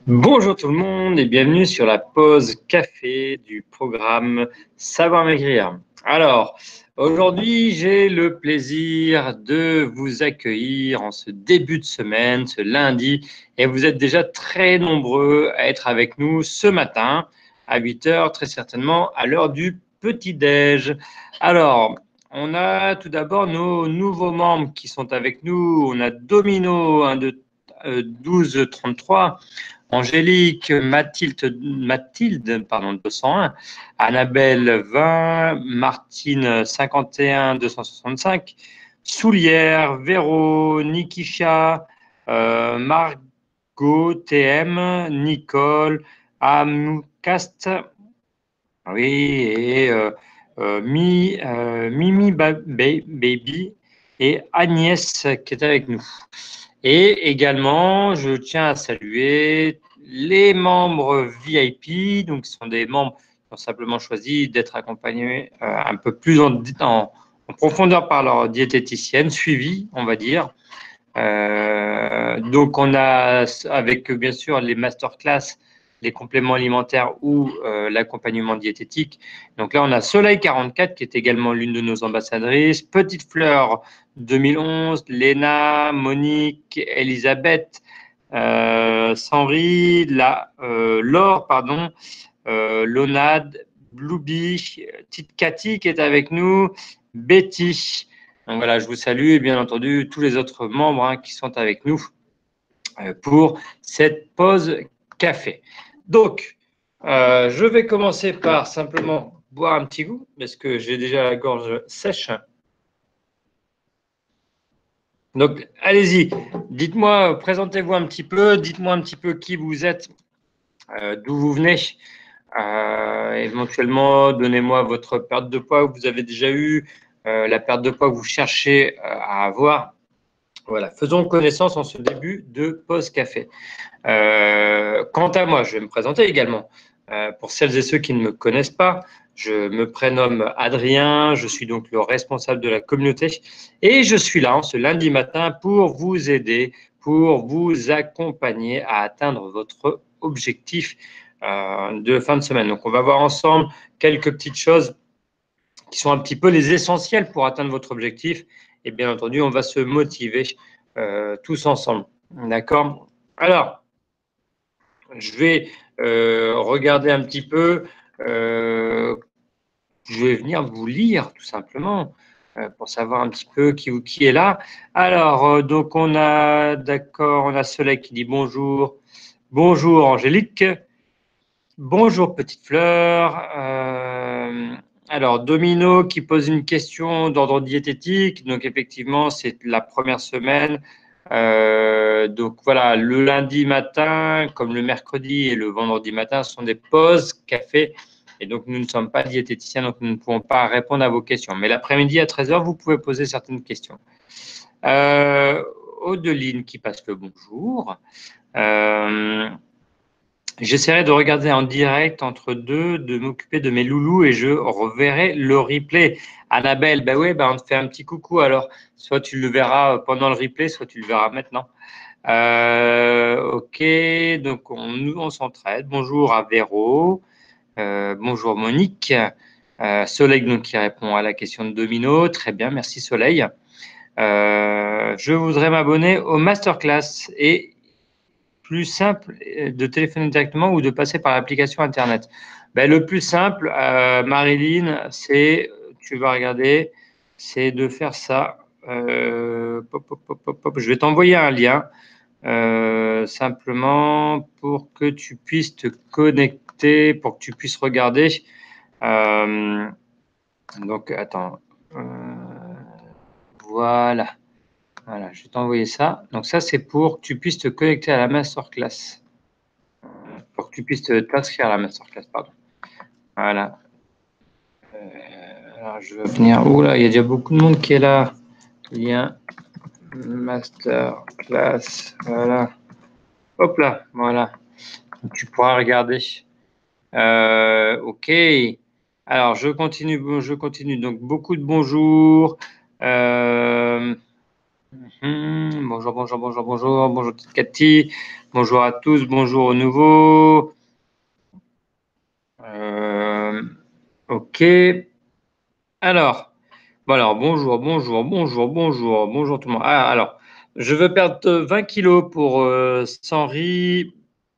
Bonjour tout le monde et bienvenue sur la pause café du programme Savoir Maigrir. Alors, aujourd'hui, j'ai le plaisir de vous accueillir en ce début de semaine, ce lundi, et vous êtes déjà très nombreux à être avec nous ce matin à 8 heures, très certainement à l'heure du petit-déj. Alors, on a tout d'abord nos nouveaux membres qui sont avec nous. On a Domino, 1, 2, 12, 33. Angélique, Mathilde, pardon, 201, Annabelle 20, Martine 51 265, Soulière, Véro, Nikisha, Margot TM, Nicole, Amcast, oui, et Mimi Baby et Agnès qui est avec nous. Et également, je tiens à saluer les membres VIP, donc ce sont des membres qui ont simplement choisi d'être accompagnés un peu plus en profondeur par leur diététicienne, suivie, on va dire. Donc on a, avec bien sûr les masterclass, les compléments alimentaires ou l'accompagnement diététique. Donc là, on a Soleil 44 qui est également l'une de nos ambassadrices, Petite Fleur 2011, Léna, Monique, Elisabeth, Sanri, Laure, pardon, Lonade, Blueby, Tite Cathy qui est avec nous, Betty. Donc voilà, je vous salue et bien entendu tous les autres membres qui sont avec nous pour cette pause café. Donc, je vais commencer par simplement boire un petit coup parce que j'ai déjà la gorge sèche. Donc, allez-y, dites-moi, présentez-vous un petit peu, dites-moi un petit peu qui vous êtes, d'où vous venez. Éventuellement, donnez-moi votre perte de poids que vous avez déjà eue, la perte de poids que vous cherchez à avoir. Voilà, faisons connaissance en ce début de pause café. Quant à moi, je vais me présenter également. Pour celles et ceux qui ne me connaissent pas, je me prénomme Adrien, je suis donc le responsable de la communauté et je suis là ce lundi matin pour vous aider, pour vous accompagner à atteindre votre objectif de fin de semaine. Donc, on va voir ensemble quelques petites choses qui sont un petit peu les essentiels pour atteindre votre objectif. Et bien entendu, on va se motiver tous ensemble. D'accord? Alors, je vais regarder un petit peu. Je vais venir vous lire tout simplement pour savoir un petit peu qui est là. Alors, donc on a, d'accord, on a Soleil qui dit bonjour. Bonjour Angélique. Bonjour Petite Fleur. Alors, Domino qui pose une question d'ordre diététique. Donc, effectivement, c'est la première semaine. Donc, voilà, le lundi matin, comme le mercredi et le vendredi matin, ce sont des pauses café. Et donc, nous ne sommes pas diététiciens, donc nous ne pouvons pas répondre à vos questions. Mais l'après-midi à 13 h, vous pouvez poser certaines questions. Odeline qui passe le bonjour. J'essaierai de regarder en direct entre deux, de m'occuper de mes loulous et je reverrai le replay. Annabelle, ben oui, on te fait un petit coucou alors. Soit tu le verras pendant le replay, soit tu le verras maintenant. Ok, donc on s'entraide. Bonjour à Véro. Bonjour Monique. Soleil donc, qui répond à la question de Domino. Très bien, merci Soleil. Je voudrais m'abonner au masterclass et plus simple de téléphoner directement ou de passer par l'application Internet? Le plus simple, Marilyn, c'est, tu vas regarder, c'est de faire ça. Je vais t'envoyer un lien simplement pour que tu puisses te connecter, pour que tu puisses regarder. Donc, attends. Voilà. Voilà, je vais t'envoyer ça. Donc ça, c'est pour que tu puisses te connecter à la masterclass. Pour que tu puisses t'inscrire à la masterclass, pardon. Voilà. Alors, je vais venir. Oula, il y a déjà beaucoup de monde qui est là. Lien masterclass. Voilà. Hop là, voilà. Donc, tu pourras regarder. Ok. Alors, je continue. Donc, beaucoup de bonjours. Bonjour, bonjour, bonjour, bonjour, bonjour Cathy, bonjour à tous, bonjour aux nouveaux. Ok. Alors, bonjour, bonjour, bonjour, bonjour, bonjour tout le monde. Alors, je veux perdre 20 kilos pour Sanri,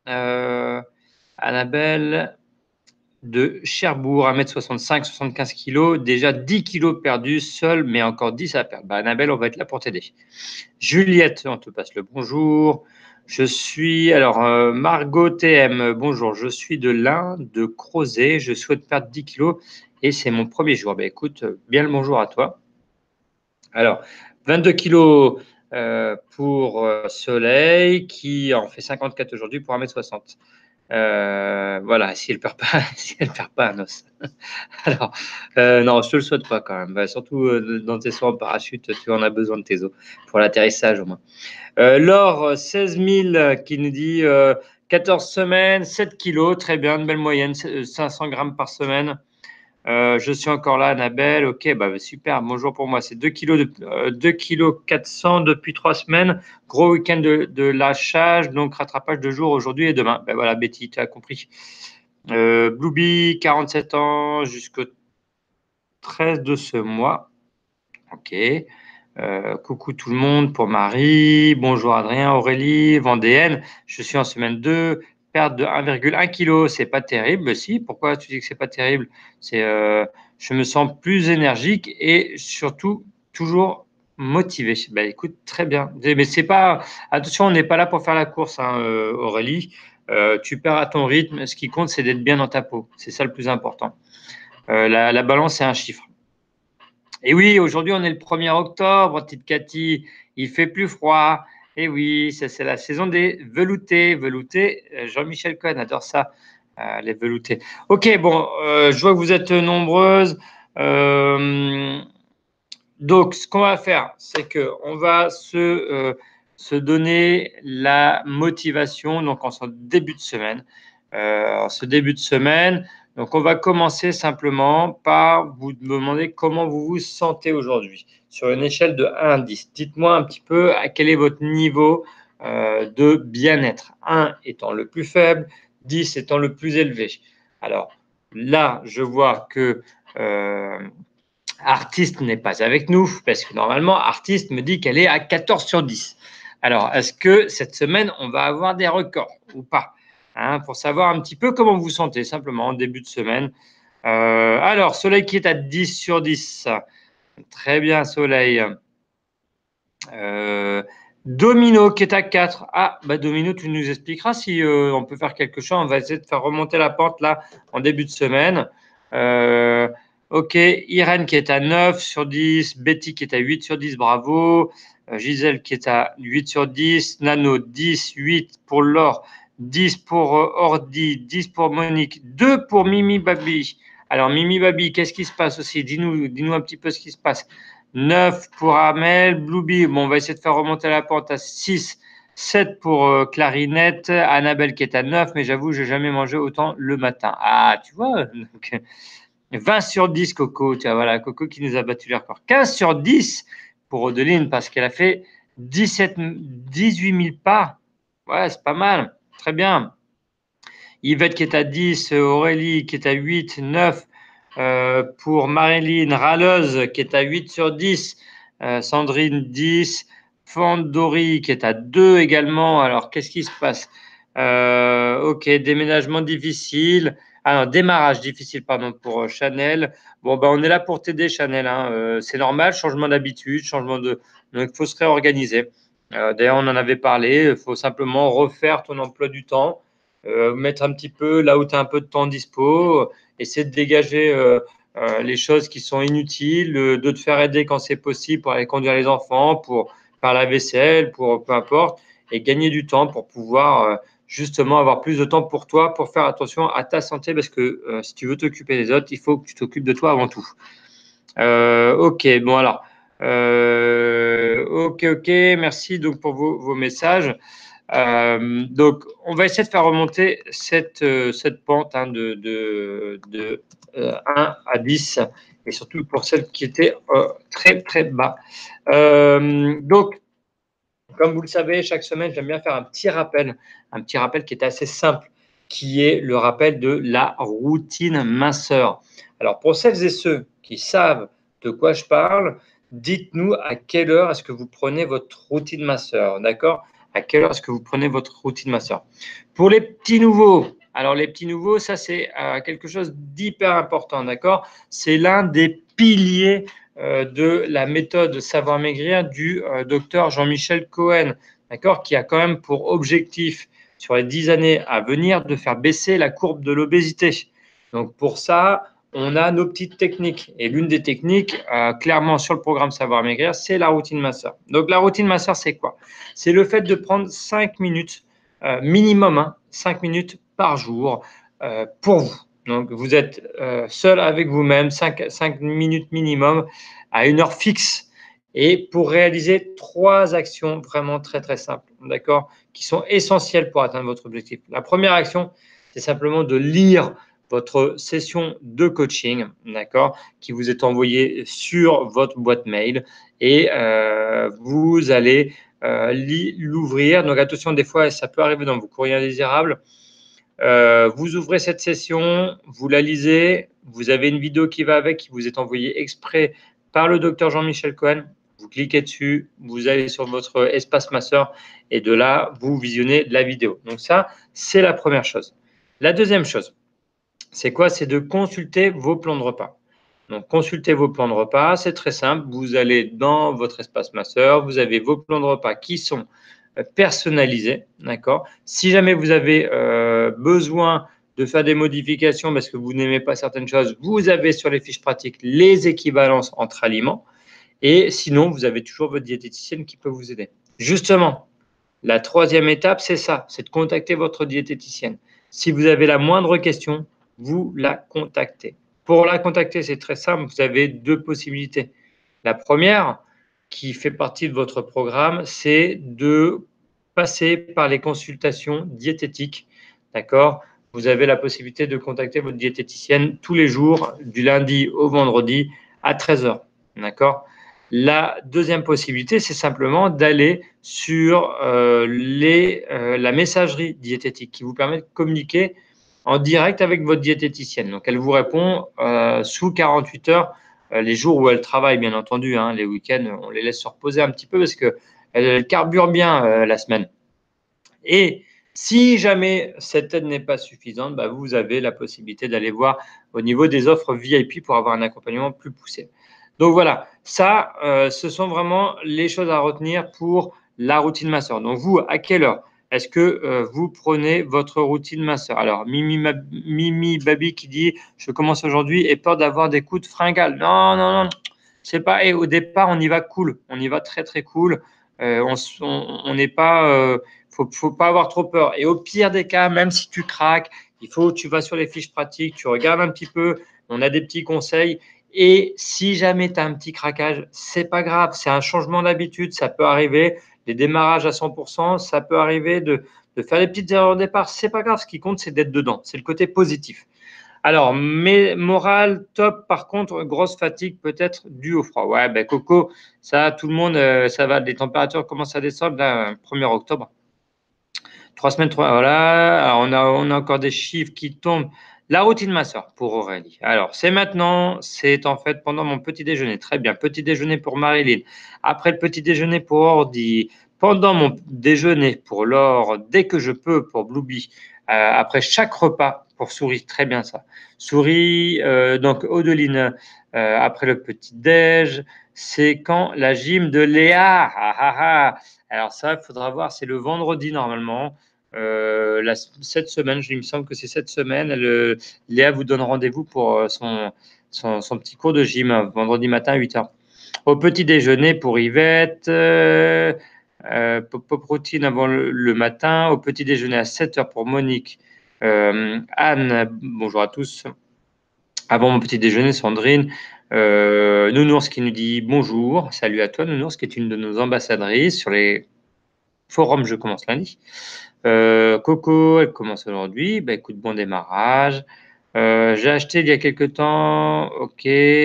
Annabelle de Cherbourg, 1m65, 75 kilos, déjà 10 kilos perdus seul, mais encore 10 à perdre. Annabelle, on va être là pour t'aider. Juliette, on te passe le bonjour. Je suis, Margot TM, bonjour, je suis de l'Ain, de Crozet, je souhaite perdre 10 kilos et c'est mon premier jour. Écoute, bien le bonjour à toi. Alors, 22 kilos pour Soleil, qui en fait 54 aujourd'hui pour 1m60. Voilà, si elle perd pas, si elle perd pas un os. Alors, non, je te le souhaite pas quand même. Surtout dans tes sauts en parachute, tu en as besoin de tes os pour l'atterrissage au moins. Laure, 16 000 qui nous dit 14 semaines, 7 kilos, très bien, une belle moyenne, 500 grammes par semaine. Je suis encore là, Annabelle. Ok, super. Bonjour pour moi. C'est 2 kilos, 2 kilos 400 depuis 3 semaines. Gros week-end de lâchage, donc rattrapage de jour aujourd'hui et demain. Voilà, Betty, tu as compris. Blueby, 47 ans jusqu'au 13 de ce mois. Ok. Coucou tout le monde pour Marie. Bonjour Adrien, Aurélie, Vendéenne. Je suis en semaine 2. Perte de 1,1 kg, c'est pas terrible. Si, pourquoi tu dis que c'est pas terrible? Je me sens plus énergique et surtout toujours motivé. Écoute, très bien. Mais c'est pas, attention, on n'est pas là pour faire la course, hein, Aurélie. Tu perds à ton rythme. Ce qui compte, c'est d'être bien dans ta peau. C'est ça le plus important. La balance, c'est un chiffre. Et oui, aujourd'hui, on est le 1er octobre, petite Cathy. Il fait plus froid. Et oui, c'est la saison des veloutés. Veloutés, Jean-Michel Cohen adore ça, les veloutés. Ok, bon, je vois que vous êtes nombreuses. Donc, ce qu'on va faire, c'est qu'on va se donner la motivation donc en ce début de semaine. En ce début de semaine, donc on va commencer simplement par vous demander comment vous vous sentez aujourd'hui sur une échelle de 1 à 10. Dites-moi un petit peu à quel est votre niveau de bien-être. 1 étant le plus faible, 10 étant le plus élevé. Alors là, je vois que Artiste n'est pas avec nous, parce que normalement, Artiste me dit qu'elle est à 14 sur 10. Alors, est-ce que cette semaine, on va avoir des records ou pas, hein, pour savoir un petit peu comment vous vous sentez, simplement, en début de semaine. Alors, Soleil qui est à 10 sur 10. Très bien, Soleil. Domino qui est à 4. Domino, tu nous expliqueras si on peut faire quelque chose. On va essayer de faire remonter la pente là en début de semaine. Ok, Irène qui est à 9 sur 10. Betty qui est à 8 sur 10. Bravo. Gisèle qui est à 8 sur 10. Nano, 10, 8 pour Laure. 10 pour Ordi. 10 pour Monique. 2 pour Mimi Babi. Alors, Mimi Babi, qu'est-ce qui se passe aussi? Dis-nous un petit peu ce qui se passe. 9 pour Amel, Blueby, bon, on va essayer de faire remonter la pente à 6, 7 pour Clarinette, Annabelle qui est à 9, mais j'avoue, je n'ai jamais mangé autant le matin. Ah, tu vois, donc, 20 sur 10, Coco, tu vois, voilà, Coco qui nous a battu les records. 15 sur 10 pour Odeline, parce qu'elle a fait 18 000 pas. Ouais, c'est pas mal, très bien. Yvette qui est à 10, Aurélie qui est à 8, 9 pour Marilyn Raleuse qui est à 8 sur 10, Sandrine 10, Fandori qui est à 2 également. Alors, qu'est-ce qui se passe? Ok, déménagement difficile. Alors, démarrage difficile, pardon, pour Chanel. Bon, on est là pour t'aider, Chanel, hein. C'est normal, changement d'habitude, changement de. Donc, il faut se réorganiser. D'ailleurs, on en avait parlé. Il faut simplement refaire ton emploi du temps, mettre un petit peu là où tu as un peu de temps dispo, essayer de dégager les choses qui sont inutiles, de te faire aider quand c'est possible pour aller conduire les enfants, pour faire la vaisselle, pour peu importe, et gagner du temps pour pouvoir justement avoir plus de temps pour toi, pour faire attention à ta santé, parce que si tu veux t'occuper des autres, il faut que tu t'occupes de toi avant tout. Ok, bon alors. Ok, merci donc pour vos messages. Donc, on va essayer de faire remonter cette pente hein, de 1 à 10, et surtout pour celles qui étaient très, très bas. Donc, comme vous le savez, chaque semaine, j'aime bien faire un petit rappel qui est assez simple, qui est le rappel de la routine minceur. Alors, pour celles et ceux qui savent de quoi je parle, dites-nous à quelle heure est-ce que vous prenez votre routine minceur, d'accord? À quelle heure est-ce que vous prenez votre routine minceur? Pour les petits nouveaux, alors les petits nouveaux, ça c'est quelque chose d'hyper important, d'accord? C'est l'un des piliers de la méthode Savoir Maigrir du docteur Jean-Michel Cohen, d'accord, qui a quand même pour objectif sur les 10 années à venir de faire baisser la courbe de l'obésité. Donc pour ça, on a nos petites techniques. Et l'une des techniques, clairement sur le programme Savoir Maigrir, c'est la routine minceur. Donc la routine minceur, c'est quoi? C'est le fait de prendre 5 minutes minimum, hein, 5 minutes par jour pour vous. Donc, vous êtes seul avec vous-même, 5 minutes minimum à une heure fixe. Et pour réaliser 3 actions vraiment très, très simples, d'accord, qui sont essentielles pour atteindre votre objectif. La première action, c'est simplement de lire votre session de coaching, d'accord, qui vous est envoyée sur votre boîte mail, et vous allez l'ouvrir. Donc, attention, des fois, ça peut arriver dans vos courriers indésirables. Vous ouvrez cette session, vous la lisez, vous avez une vidéo qui va avec, qui vous est envoyée exprès par le docteur Jean-Michel Cohen. Vous cliquez dessus, vous allez sur votre espace masseur, et de là, vous visionnez la vidéo. Donc ça, c'est la première chose. La deuxième chose, c'est quoi? C'est de consulter vos plans de repas. Donc, consultez vos plans de repas, c'est très simple. Vous allez dans votre espace masseur, vous avez vos plans de repas qui sont personnalisés, d'accord? Si jamais vous avez besoin de faire des modifications parce que vous n'aimez pas certaines choses, vous avez sur les fiches pratiques les équivalences entre aliments. Et sinon, vous avez toujours votre diététicienne qui peut vous aider. Justement, la troisième étape, c'est ça, c'est de contacter votre diététicienne. Si vous avez la moindre question, vous la contactez. Pour la contacter, c'est très simple, vous avez 2 possibilités. La première, qui fait partie de votre programme, c'est de passer par les consultations diététiques, d'accord? Vous avez la possibilité de contacter votre diététicienne tous les jours, du lundi au vendredi à 13 heures, d'accord? La deuxième possibilité, c'est simplement d'aller sur la messagerie diététique qui vous permet de communiquer en direct avec votre diététicienne. Donc, elle vous répond sous 48 heures, les jours où elle travaille, bien entendu. Hein, les week-ends, on les laisse se reposer un petit peu parce qu'elle carbure bien la semaine. Et si jamais cette aide n'est pas suffisante, bah, vous avez la possibilité d'aller voir au niveau des offres VIP pour avoir un accompagnement plus poussé. Donc voilà, ça, ce sont vraiment les choses à retenir pour la routine masseur. Donc vous, à quelle heure est-ce que vous prenez votre routine masseur? Alors, Mimi Babi qui dit « Je commence aujourd'hui et peur d'avoir des coups de fringale ». Non, non, non, c'est pas… Et au départ, on y va cool, on y va très, très cool. On n'est pas… faut pas avoir trop peur. Et au pire des cas, même si tu craques, tu vas sur les fiches pratiques, tu regardes un petit peu, on a des petits conseils. Et si jamais tu as un petit craquage, c'est pas grave, c'est un changement d'habitude, ça peut arriver. Les démarrages à 100%, ça peut arriver de faire des petites erreurs au départ, c'est pas grave. Ce qui compte, c'est d'être dedans, c'est le côté positif. Alors, morale top, par contre, grosse fatigue peut-être due au froid. Ouais, ben Coco, ça, tout le monde, ça va, les températures commencent à descendre, là, 1er octobre. 3 semaines, voilà. Alors, on a encore des chiffres qui tombent. La routine masseur pour Aurélie. Alors, c'est maintenant, c'est en fait pendant mon petit déjeuner. Très bien. Petit déjeuner pour Marilyn. Après le petit déjeuner pour Ordi. Pendant mon déjeuner pour Laure. Dès que je peux pour Blueby. Après chaque repas pour Souris. Très bien ça. Souris, donc Odeline. Après le petit déj. C'est quand la gym de Léa. Ah, ah, ah. Alors ça, il faudra voir. C'est le vendredi normalement. Cette semaine, il me semble que c'est cette semaine, Léa vous donne rendez-vous pour son petit cours de gym, vendredi matin à 8h. Au petit déjeuner pour Yvette, pop routine avant le matin, au petit déjeuner à 7h pour Monique, Anne, bonjour à tous. Avant mon petit déjeuner, Sandrine, Nounours qui nous dit bonjour, salut à toi Nounours, qui est une de nos ambassadrices sur les forum, je commence lundi. Coco, elle commence aujourd'hui. Bah, écoute, bon démarrage. J'ai acheté il y a quelques temps. Ok.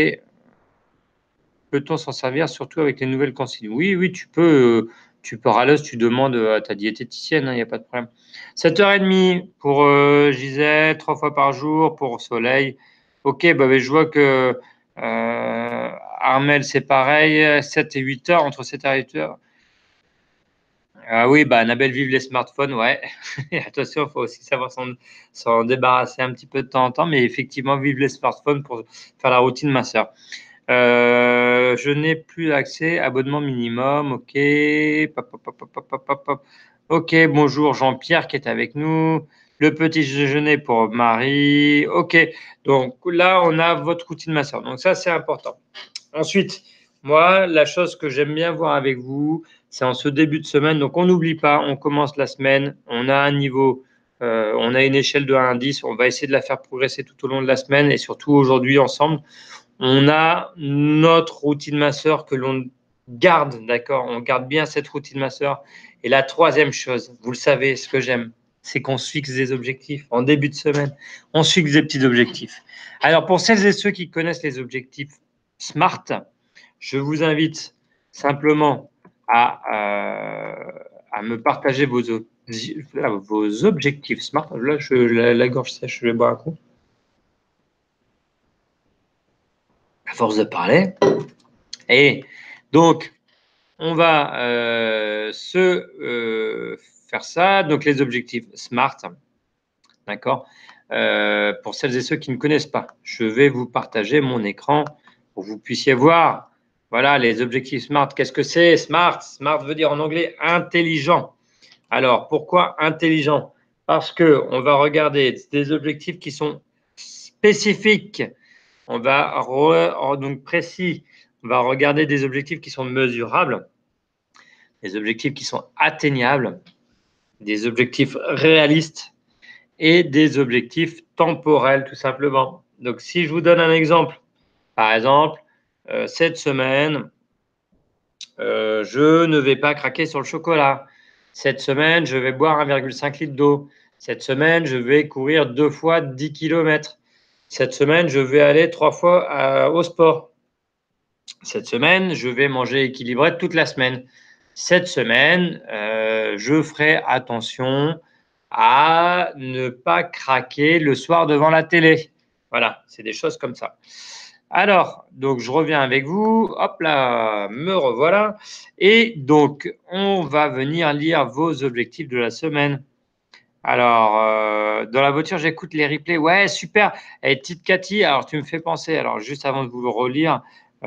Peut-on s'en servir, surtout avec les nouvelles consignes? Oui, tu peux. Tu peux râler, tu demandes à ta diététicienne, il n'y a pas de problème. 7h30 pour Gisèle, 3 fois par jour pour Soleil. Ok, bah, je vois que Armel, c'est pareil, 7 et 8 heures, entre 7 et 8 heures. Ah oui, bah, Annabelle, vive les smartphones, ouais. Et attention, il faut aussi savoir s'en débarrasser un petit peu de temps en temps, mais effectivement, vive les smartphones pour faire la routine minceur. Je n'ai plus accès, abonnement minimum, ok. Pop, pop, pop, pop, pop, pop, pop. Ok, bonjour Jean-Pierre qui est avec nous. Le petit déjeuner pour Marie. Ok, donc là, on a votre routine minceur. Donc ça, c'est important. Ensuite, moi, la chose que j'aime bien voir avec vous, c'est en ce début de semaine. Donc, on n'oublie pas, on commence la semaine, on a un niveau, on a une échelle de 1 à 10. On va essayer de la faire progresser tout au long de la semaine et surtout aujourd'hui ensemble. On a notre routine masseur que l'on garde, d'accord? On garde bien cette routine masseur. Et la troisième chose, vous le savez, ce que j'aime, c'est qu'on se fixe des objectifs. En début de semaine, on se fixe des petits objectifs. Alors, pour celles et ceux qui connaissent les objectifs SMART, je vous invite simplement à me partager vos objectifs SMART. Là, la gorge sèche, je vais boire un coup. À force de parler. Et donc, on va faire ça. Donc, les objectifs SMART, d'accord. Pour celles et ceux qui ne connaissent pas, je vais vous partager mon écran pour que vous puissiez voir. Voilà, les objectifs SMART. Qu'est-ce que c'est? SMART. SMART veut dire en anglais intelligent. Alors, pourquoi intelligent? Parce qu'on va regarder des objectifs qui sont spécifiques. On va donc précis. On va regarder des objectifs qui sont mesurables, des objectifs qui sont atteignables, des objectifs réalistes et des objectifs temporels, tout simplement. Donc, si je vous donne un exemple, par exemple, cette semaine, je ne vais pas craquer sur le chocolat. Cette semaine, je vais boire 1,5 litre d'eau. Cette semaine, je vais courir 2 fois 10 km. Cette semaine, je vais aller 3 fois au sport. Cette semaine, je vais manger équilibré toute la semaine. Cette semaine, je ferai attention à ne pas craquer le soir devant la télé. Voilà, c'est des choses comme ça. Alors, donc je reviens avec vous. Hop là, me revoilà. Et donc, on va venir lire vos objectifs de la semaine. Alors, dans la voiture, j'écoute les replays. Ouais, super. Et petite Cathy, alors tu me fais penser, alors juste avant de vous le relire,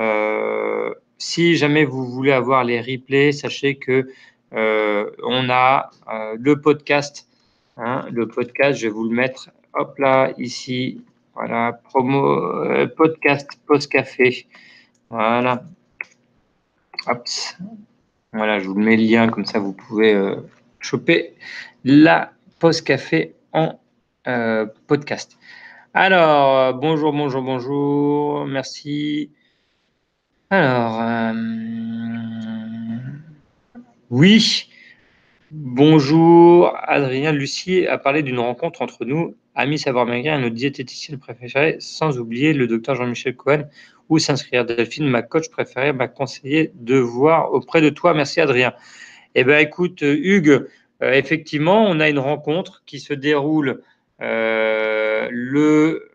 si jamais vous voulez avoir les replays, sachez que on a le podcast. Hein, le podcast, je vais vous le mettre, hop là, ici. Voilà, promo, podcast, Post Café. Voilà. Hop. Voilà, je vous mets le lien, comme ça vous pouvez choper la Pause Café en podcast. Alors, bonjour, merci. Alors, oui, bonjour, Adrien. Lucie a parlé d'une rencontre entre nous, amis savoir-maigrir et notre diététicienne préférée, sans oublier le docteur Jean-Michel Cohen. Où s'inscrire? Delphine, ma coach préférée, m'a conseillé de voir auprès de toi. Merci, Adrien. Eh bien, écoute, Hugues, effectivement, on a une rencontre qui se déroule le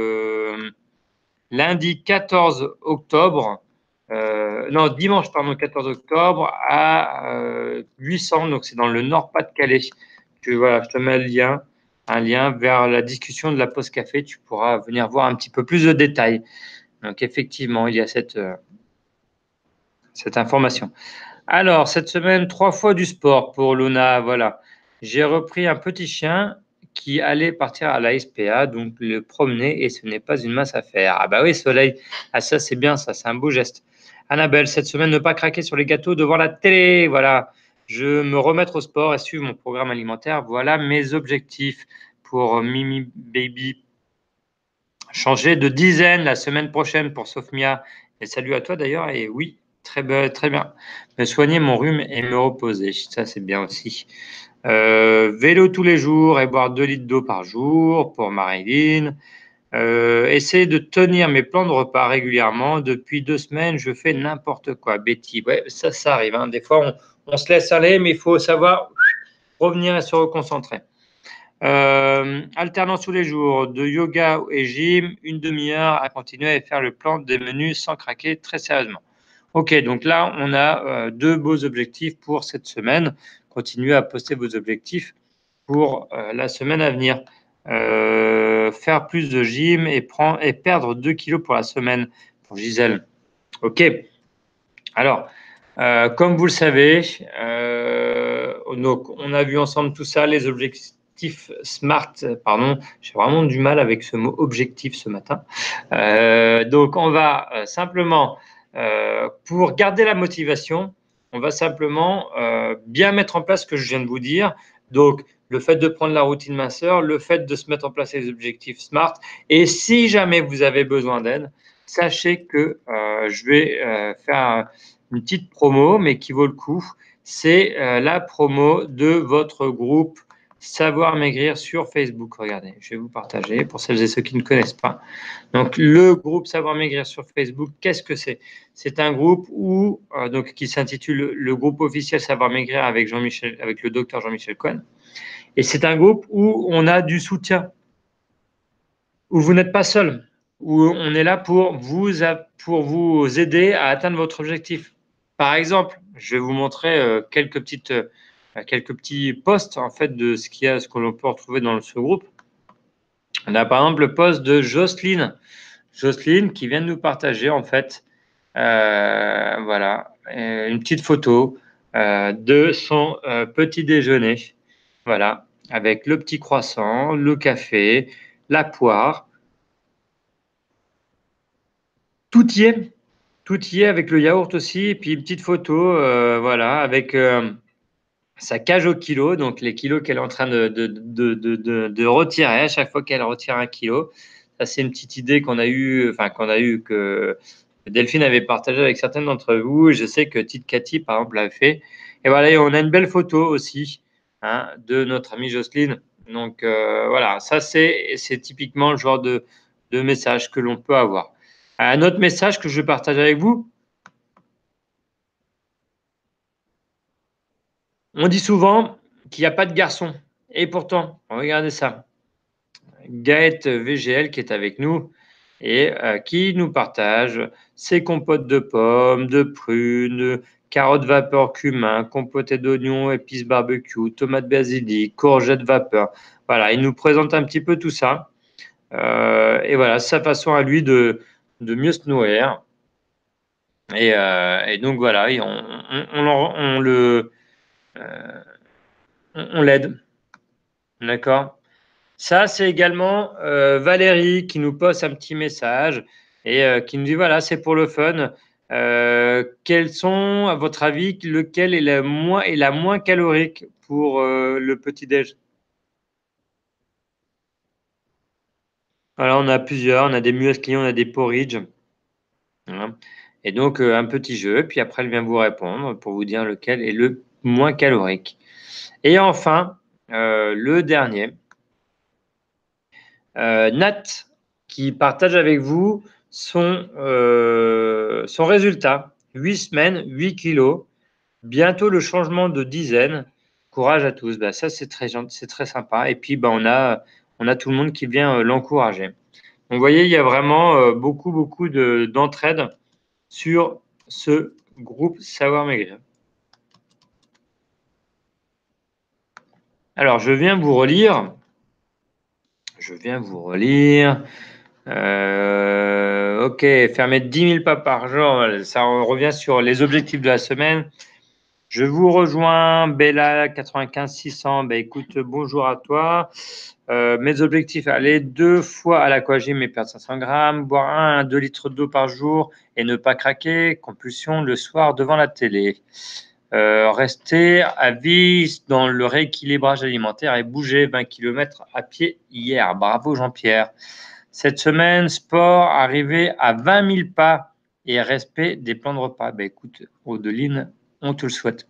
lundi 14 octobre, non, dimanche, pardon, 14 octobre à 800, donc c'est dans le Nord-Pas-de-Calais. Voilà, je te mets un lien vers la discussion de la pause café. Tu pourras venir voir un petit peu plus de détails. Donc, effectivement, il y a cette information. Alors, cette semaine, 3 fois du sport pour Luna. Voilà. J'ai repris un petit chien qui allait partir à la SPA, donc le promener, et ce n'est pas une mince affaire. Ah bah oui, Soleil, ah ça c'est bien, ça c'est un beau geste. Annabelle, cette semaine, ne pas craquer sur les gâteaux devant la télé. Voilà. Je me remettre au sport et suivre mon programme alimentaire. Voilà mes objectifs pour Mimi Baby. Changer de dizaine la semaine prochaine pour Sofmia. Et salut à toi d'ailleurs. Et oui, Très bien. Me soigner mon rhume et me reposer, ça c'est bien aussi. Vélo tous les jours et boire 2 litres d'eau par jour pour Marilyn. Essayer de tenir mes plans de repas régulièrement. Depuis 2 semaines, je fais n'importe quoi. Betty, ouais, ça arrive, hein. Des fois, on se laisse aller, mais il faut savoir revenir et se reconcentrer. Alternance tous les jours de yoga et gym, une demi-heure à continuer à faire le plan des menus sans craquer très sérieusement. Ok, donc là, on a 2 beaux objectifs pour cette semaine. Continuez à poster vos objectifs pour la semaine à venir. Faire plus de gym et perdre 2 kilos pour la semaine pour Gisèle. Ok. Alors, comme vous le savez, donc on a vu ensemble tout ça, les objectifs SMART, pardon, j'ai vraiment du mal avec ce mot objectif ce matin. Donc on va simplement, pour garder la motivation, on va simplement bien mettre en place ce que je viens de vous dire. Donc le fait de prendre la routine minceur, le fait de se mettre en place les objectifs SMART. Et si jamais vous avez besoin d'aide, sachez que je vais faire une petite promo, mais qui vaut le coup. C'est la promo de votre groupe Savoir Maigrir sur Facebook. Regardez, je vais vous partager pour celles et ceux qui ne connaissent pas. Donc, le groupe Savoir Maigrir sur Facebook, qu'est-ce que c'est? C'est un groupe donc, qui s'intitule le groupe officiel Savoir Maigrir avec le docteur Jean-Michel Cohen. Et c'est un groupe où on a du soutien, où vous n'êtes pas seul, où on est là pour vous aider à atteindre votre objectif. Par exemple, je vais vous montrer quelques petits posts en fait de ce que l'on peut retrouver dans ce groupe. On a par exemple le post de Jocelyne qui vient de nous partager en fait, voilà, une petite photo de son petit déjeuner, voilà, avec le petit croissant, le café, la poire. Tout y est. Tout y est avec le yaourt aussi. Et puis une petite photo, voilà, avec sa cage au kilo, donc les kilos qu'elle est en train de retirer à chaque fois qu'elle retire 1 kilo. Ça, c'est une petite idée que Delphine avait partagée avec certaines d'entre vous. Je sais que Tite Cathy, par exemple, l'a fait. Et voilà, et on a une belle photo aussi, hein, de notre amie Jocelyne. Donc voilà, ça c'est typiquement le genre de message que l'on peut avoir. Un autre message que je partage avec vous, on dit souvent qu'il n'y a pas de garçon. Et pourtant, regardez ça. Gaët VGL qui est avec nous et qui nous partage ses compotes de pommes, de prunes, carottes vapeur cumin, compotées d'oignons, épices barbecue, tomates basilic, courgettes vapeur. Voilà, il nous présente un petit peu tout ça. Et voilà, sa façon à lui de mieux se nourrir. Et donc voilà, on l'aide. D'accord? Ça, c'est également Valérie qui nous poste un petit message et qui nous dit voilà, c'est pour le fun. Quels sont, à votre avis, lequel est la moins calorique pour le petit-déj? Alors, on a plusieurs, on a des muesli, on a des porridge. Hein. Et donc, un petit jeu, puis après, elle vient vous répondre pour vous dire lequel est le moins calorique. Et enfin, le dernier, Nat, qui partage avec vous son résultat. 8 semaines, 8 kilos. Bientôt le changement de dizaine. Courage à tous. Ça, c'est très gentil, c'est très sympa. Et puis, on a tout le monde qui vient l'encourager. Donc, vous voyez, il y a vraiment beaucoup d'entraide sur ce groupe Savoir Maigrir. Alors, je viens vous relire. Ok, faire mettre 10 000 pas par jour, ça revient sur les objectifs de la semaine. Je vous rejoins, Bella 95 600. Écoute, bonjour à toi. Mes objectifs, aller 2 fois à l'aquagym et perdre 500 grammes, boire 1 à 2 litres d'eau par jour et ne pas craquer. Compulsion le soir devant la télé. Rester à vie dans le rééquilibrage alimentaire et bouger 20 km à pied hier. Bravo Jean-Pierre. Cette semaine, sport, arrivé à 20 000 pas et respect des plans de repas. Ben, écoute, Audeline, on te le souhaite.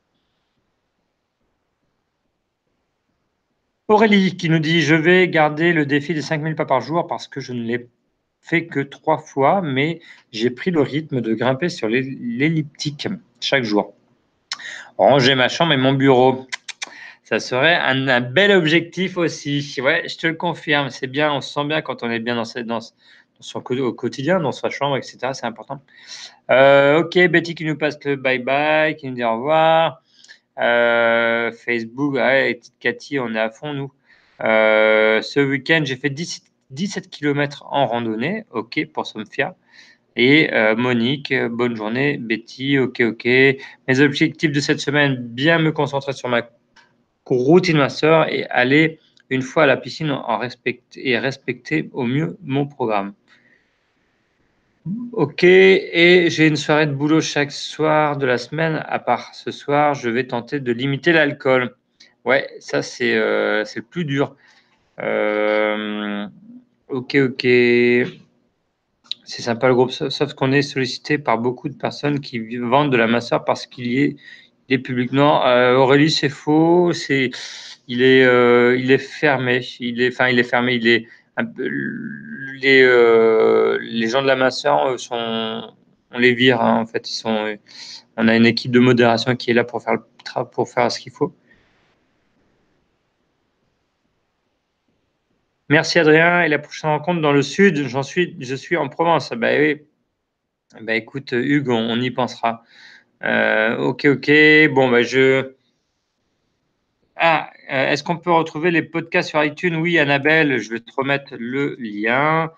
Aurélie qui nous dit « Je vais garder le défi des 5000 pas par jour parce que je ne l'ai fait que 3 fois, mais j'ai pris le rythme de grimper sur l'elliptique chaque jour. Ranger ma chambre et mon bureau. Ça serait un bel objectif aussi. Ouais, je te le confirme. C'est bien, on se sent bien quand on est bien dans son au quotidien, dans sa chambre, etc. C'est important. Ok, Betty qui nous passe le bye-bye, qui nous dit au revoir. Facebook, ouais, et petite Cathy, on est à fond, nous. Ce week-end, j'ai fait 17 km en randonnée. Ok, pour Somfia. Et Monique, bonne journée. Betty, ok. Mes objectifs de cette semaine, bien me concentrer sur ma routine master et aller une fois à la piscine et respecter au mieux mon programme. Ok, et j'ai une soirée de boulot chaque soir de la semaine. À part ce soir, je vais tenter de limiter l'alcool. Ouais, ça c'est le plus dur. Ok. C'est sympa le groupe, sauf qu'on est sollicité par beaucoup de personnes qui vendent de la masseur parce qu'il y est des publics. Non, Aurélie, c'est faux. Il est fermé. Il est fermé. Les gens de la masseur on les vire. Hein, en fait, on a une équipe de modération qui est là pour faire ce qu'il faut. Merci Adrien. Et la prochaine rencontre dans le sud, je suis en Provence. Bah oui. Bah écoute, Hugues, on y pensera. Ok. Bon, bah est-ce qu'on peut retrouver les podcasts sur iTunes? Oui, Annabelle, je vais te remettre le lien.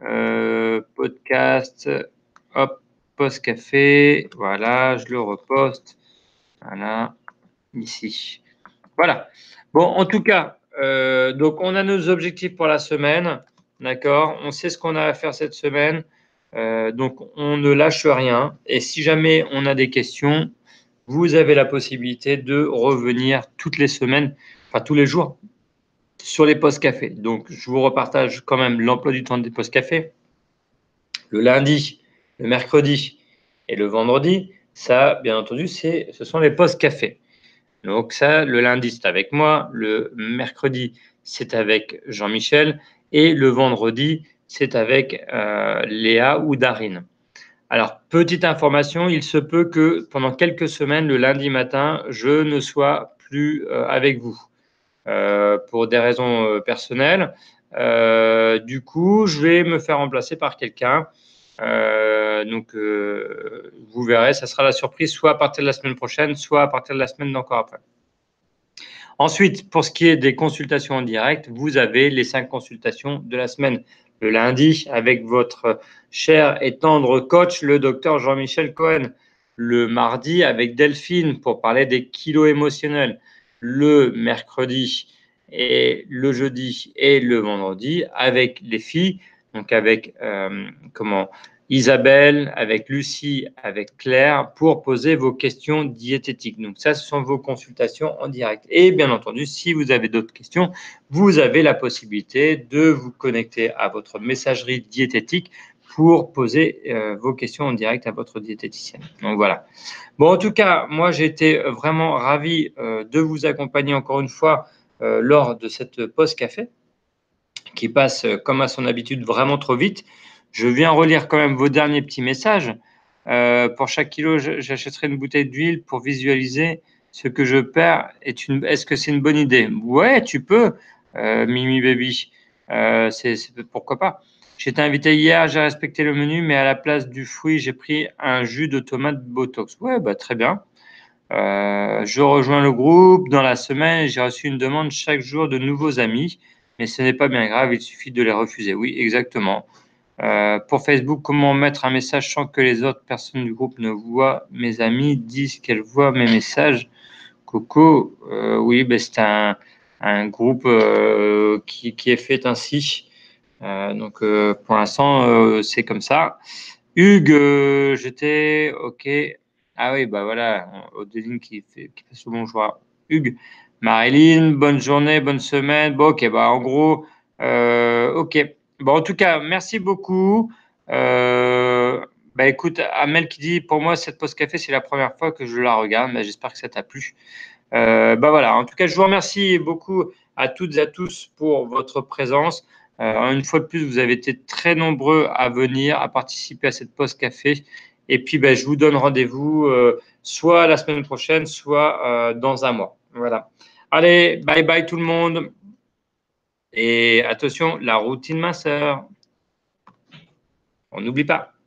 Podcast, hop, Post Café. Voilà, je le reposte. Voilà, ici. Voilà. Bon, en tout cas, donc on a nos objectifs pour la semaine. D'accord? On sait ce qu'on a à faire cette semaine. Donc, on ne lâche rien. Et si jamais on a des questions, vous avez la possibilité de revenir toutes les semaines, enfin tous les jours, sur les postes café. Donc, je vous repartage quand même l'emploi du temps des postes café. Le lundi, le mercredi et le vendredi, ça, bien entendu, ce sont les postes café. Donc ça, le lundi, c'est avec moi. Le mercredi, c'est avec Jean-Michel. Et le vendredi, c'est avec Léa ou Darine. Alors, petite information, il se peut que pendant quelques semaines, le lundi matin, je ne sois plus avec vous pour des raisons personnelles. Du coup, je vais me faire remplacer par quelqu'un. Donc, vous verrez, ça sera la surprise soit à partir de la semaine prochaine, soit à partir de la semaine d'encore après. Ensuite, pour ce qui est des consultations en direct, vous avez les 5 consultations de la semaine. Le lundi, avec votre cher et tendre coach, le docteur Jean-Michel Cohen. Le mardi, avec Delphine, pour parler des kilos émotionnels. Le mercredi et le jeudi et le vendredi, avec les filles, donc avec Isabelle, avec Lucie, avec Claire, pour poser vos questions diététiques. Donc ça, ce sont vos consultations en direct. Et bien entendu, si vous avez d'autres questions, vous avez la possibilité de vous connecter à votre messagerie diététique pour poser vos questions en direct à votre diététicienne. Donc voilà. Bon, en tout cas, moi, j'ai été vraiment ravi de vous accompagner encore une fois lors de cette pause café qui passe, comme à son habitude, vraiment trop vite. Je viens relire quand même vos derniers petits messages. Pour chaque kilo, j'achèterai une bouteille d'huile pour visualiser ce que je perds. Est-ce que c'est une bonne idée? Ouais, tu peux, Mimi Baby. Pourquoi pas? J'étais invité hier, j'ai respecté le menu, mais à la place du fruit, j'ai pris un jus de tomate Botox. Ouais, bah, très bien. Je rejoins le groupe. Dans la semaine, j'ai reçu une demande chaque jour de nouveaux amis, mais ce n'est pas bien grave, il suffit de les refuser. Oui, exactement. Pour Facebook, comment mettre un message sans que les autres personnes du groupe ne voient mes amis, disent qu'elles voient mes messages? Coco, oui, ben c'est un groupe qui est fait ainsi. Donc, pour l'instant, c'est comme ça. Hugues, j'étais OK. Ah oui, bah voilà, Odéline qui fait ce bonjour. Hugues, Marilyn, bonne journée, bonne semaine. Bon, OK, bah en gros, OK. Bon, en tout cas, merci beaucoup. Bah écoute, Amel qui dit, pour moi, cette pause café, c'est la première fois que je la regarde. Bah, j'espère que ça t'a plu. Bah voilà, en tout cas, je vous remercie beaucoup à toutes et à tous pour votre présence. Une fois de plus, vous avez été très nombreux à venir, à participer à cette pause café. Et puis, bah, je vous donne rendez-vous soit la semaine prochaine, soit dans un mois. Voilà. Allez, bye bye tout le monde. Et attention, la routine minceur. On n'oublie pas.